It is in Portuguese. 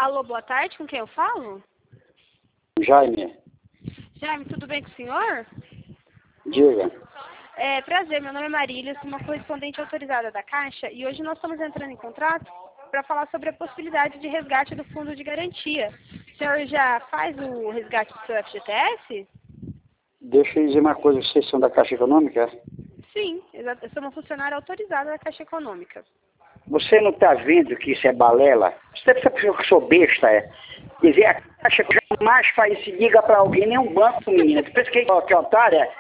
Alô, boa tarde, com quem eu falo? Jaime, Jaime, tudo bem com o senhor? diga. Prazer, meu nome é Marília, sou uma correspondente autorizada da Caixa e hoje nós estamos entrando em contrato para falar sobre a possibilidade de resgate do fundo de garantia. O senhor já faz o resgate do seu FGTS? Deixa eu dizer uma coisa, vocês são da Caixa Econômica? Sim, eu sou uma funcionária autorizada da Caixa Econômica. Você não está vendo que isso é balela? Você pensa que eu sou besta, é? Quer dizer, a Caixa jamais faz isso, liga para alguém, nem um banco, menina. Você pensa que é otária?